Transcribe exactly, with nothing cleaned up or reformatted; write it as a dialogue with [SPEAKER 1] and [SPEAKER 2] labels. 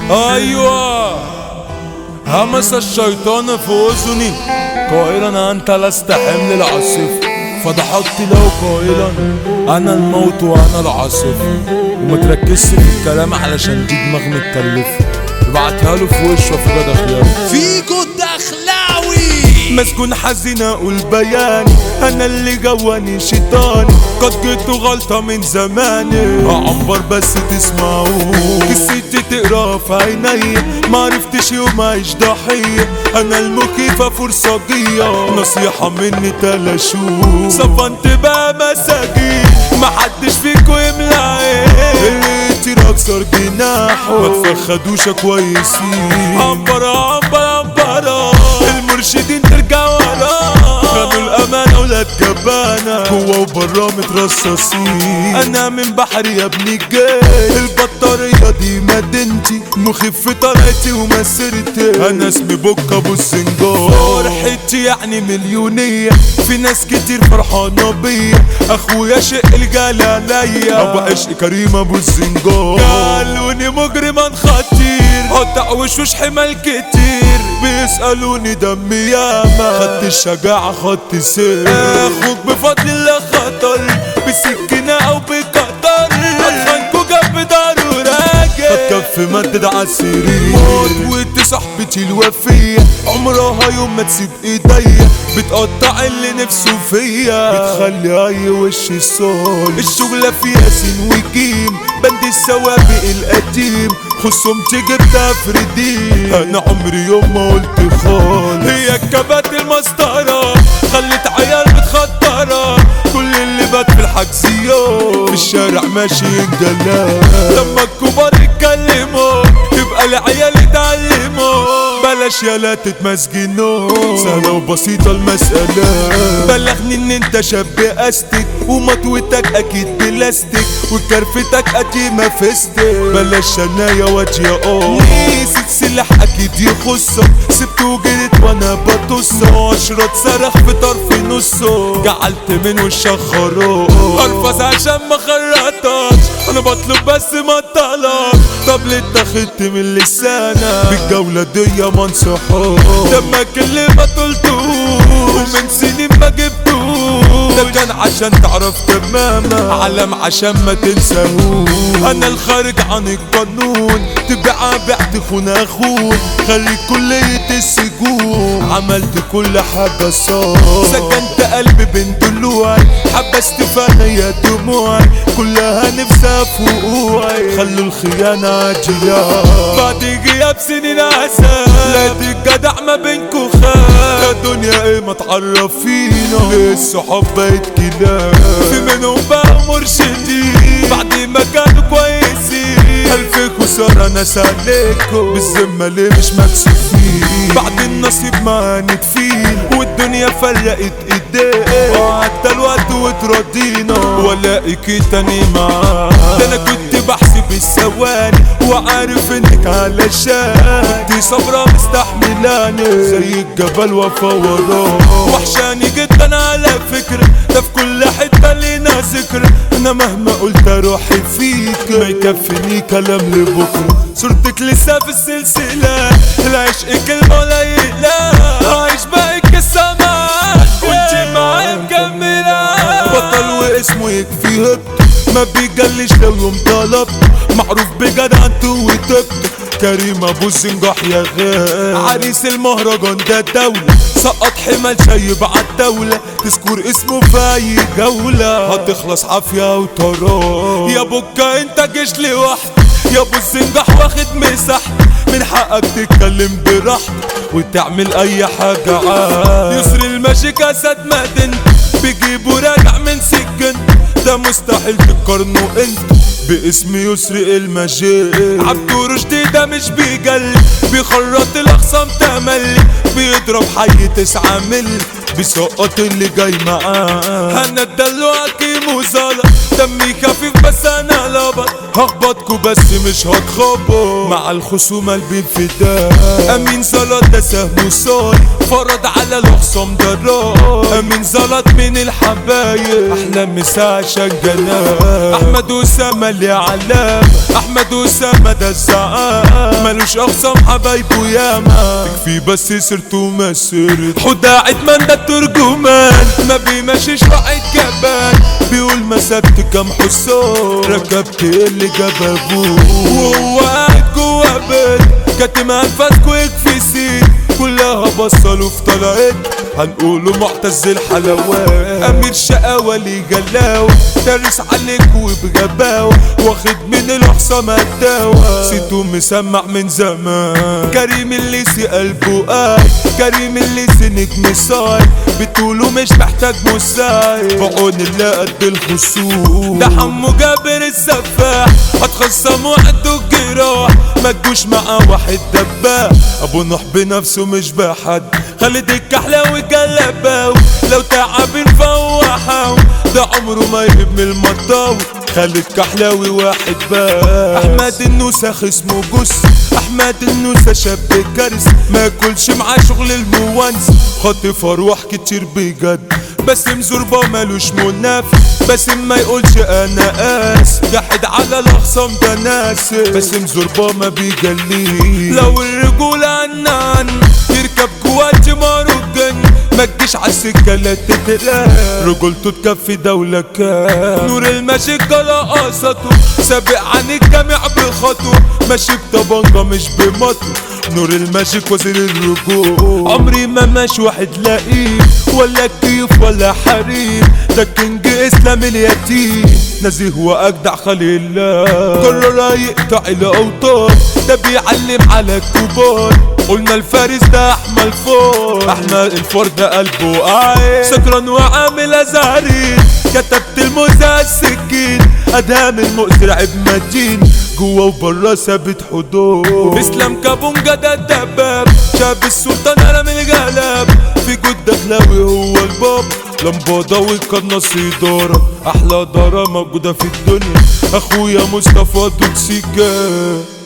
[SPEAKER 1] ايوه همس الشيطان في اذني قائلا انت لست حمل العاصفة، فضحكت له قائلا انا الموت وانا العاصفة. وما تركزش في الكلام علشان دي دماغ متكلفة، ابعتها له في وشه في جدع خيار
[SPEAKER 2] فيكو الدخلاوي
[SPEAKER 1] مسكون حزين اقول بياني انا اللي جواني شيطاني، قد جيت غلطة من زماني هعنبر بس تسمعوه، قصتي تقرا في عيني معرفتش يوم اعيش ضحية، انا المخيفة فرصجية نصيحة مني تلاشوه، صفنت بقى مساجين محدش فيكو يملى عين اكسر جناحه ما تفخدوش كويسين، عنبر عنبر عنبر المرشدين ترجع ورا، خدوا الامانه ولاد جبانه جوا وبرا مترصصين، انا من بحري يا ابني الجاي البطاريه دي مدينتي مخيف في طلعتي ومسيرتي، انا اسمي بوكا ابو السنجار، فرحتي يعني مليونيه في ناس كتير فرحانه بيا، اخويا شق الجال عليا ابو عشق كريم ابو السنجار، قالوني مجرما خطير قطع وشوش حمال كتير بيسألوني دمي ياما، خدت الشجاعة خدت سير، اخوك بفضل الله خطر بسكينة او بقطر، اتخانكوا جنب داره راجل كف مدد عالسرير، موت صاحبتي الوفية عمرها يوم ما تسيب ايديا، بتقطع اللي نفسه فيا بتخلي اي وش الصول، الشغلة فيها سين وجيم بند السوابق القديم، خصومتي جبتها فردين انا عمري يوم ما قلت خالص، هي الكبات المسطرة خلت عيال متخطرة، كل اللي بات في الحجزيات في الشارع ماشي الجلال، لما الكبار يتكلموا يبقى العيال يتعلموا، بلاش يالا تتمسجنوا سهلة وبسيطة المسألة، بلغني ان انت شاب استك ومطوتك اكيد بلاستيك وكرفتك قديمة فستك، بلاش شنايا وجه اه نسيت سلاح اكيد يخصك، سبت وجريت وانا بطصك، اشرط صرخ في طرف نصه جعلت من وشك خروج، ارفض عشان ما خرطتش انا بطلب بس ما طلب، طب ليه اتاخدت من لسانك بالجولة دي ما انصحوش، لما كلمة قلتوش ومن سنين ما جبتوش، ده كان عشان تعرف تماما علم عشان ما تنساهوش، انا الخارج عن القانون تبقى بعت خون اخوك، خلي كلية السجون عملت كل حاجة صح، سكنت قلبي بين ضلوعي حبست فيا دموعي كلها نفسها في وقوعي، خلوا الخيانة عاجلة بعد غياب سنين عسل، لا دي الجدع ما بينكو خال، يا دنيا ايه ما تعرفينا ليه الصحاب بقت كلاب، في منهم بقى مرشدين بعد ما كانوا كويسين، الف خسارة ناس عليكم بالذمة ليه مش مكسوفين، بعد النصيب ما هنتفين والدنيا فرقت ايديك، وعدى الوقت وتراضينا والاقيكي تاني معاك، ده انا كنت بحسب الثواني وعارف انك علشان كنت صبرة مستحملاني زي الجبل وفا وراه، وحشاني جدا على فكرة ده في كل حتة لينا ذكر، انا مهما قلت روحي فيك ما يكفيني كلام لبكرة، صورتك لسه في السلسلة العشق كلمة قليلة، عايش باقي قصة معاك وانتي معايا مكملة، بطل واسمه يكفي هبت ما بيجلش لو يوم طلبت، معروف بجدع انتو وتبت، كريم ابو السنجاح يا غالي عريس المهرجان ده دولة، سقط حمل شايب عالدولة، تذكر اسمه في اي جولة هتخلص عافية وطراب، يا بوكا انت جيش لوحدك يا ابو السنجاح واخد مساحتك، من حقك تتكلم براحتك وتعمل اي حاجة عاد، يسر الماشي كاسات مدينتك بيجيبوا راجع من سجن، ده مستحيل تقارنه انت باسم يسري المجيد، عبدو رشدي ده مش بيجلي بيخرط الاخصام تملي، بيضرب حي تسعة ملي بيسقط اللي جاي معاه، انا الدلوع كيم وزلط دمي خفيف بس انا لبط، هخبطكوا بس مش هتخبط مع الخصومة البنفداء، امين زلط ده سهم صاي فرض على الاخصام ضرار، امين زلط من الحبايب احلى مسا عشان جناب، احمد وسام اللي علام احمد اسامة ده الزعام ملوش اخصام حبايبه ياما تكفي بس سيرته مسيرت حوده عدمان ده الترجمان ما بيمشيش راعي كبان بيقول مسكت كام حصان ركبت اللي جاب ابوه وهو قاعد جوا بيت كاتم انفاسكو يكفي سيد كلها بصلوا في طلعت هنقوله معتز الحلوات امير شقاوة لي جلاوة دارس عليك وبغباوة واخد من الحصام الدواء سيتو مسمع من زمان كريم الليسي قلبه قايد كريم الليسي نجم صايد بتقوله مش محتاج مساعد بعون الله قد الخصوم ده حمو جابر السفاح هتخصموا عنده الجراح ما تجوش مع واحد دباح ابو نوح بنفسه مش بحد خالد الكحلاوي جلباوي لو تعبين فهو حاوي ده عمره ما يهب من المطاوي خالد كحلاوي واحد بس احمد النوسة خصمه جس احمد النوسة شاب كرس ما ياكلش معاه شغل الموانس خاطف اروح كتير بجد باسم زربة مالوش منافس باسم ما يقولش انا قاس جاحد على الاخصام ده ناس باسم زربة ما بيجليه لو الرجولة عنان يركب جوات ماروجن ما تجيش عالسكة لا تتلاقى رجولته تكفي دولة كام نور الماجيك لقصته سابق عن الجميع بخطوه ماشي بطبنجة مش بمطو نور الماجيك وزير الرجوع عمري ما ماشي واحد لئيم ولا كيف ولا حريم ده كينج اسلام اليتيم نزيه واجدع خليل الله قرر يقطع الاوتار ده بيعلم على الكبار قلنا الفارس ده احمد الفار احمد الفار ده قلبه قايم سكران وعامل ازهرين كتبت الموزة السكين ادهام المؤثر عيب متين جوا وبرا ثابت حدود اسلام كابونجا ده الدباب شاب السلطان قلم الجلاب في جود دخلاوي هو الباب لمبادة وقناص إدارة أحلى دارة موجودة في الدنيا أخويا مصطفى دوتسيكا.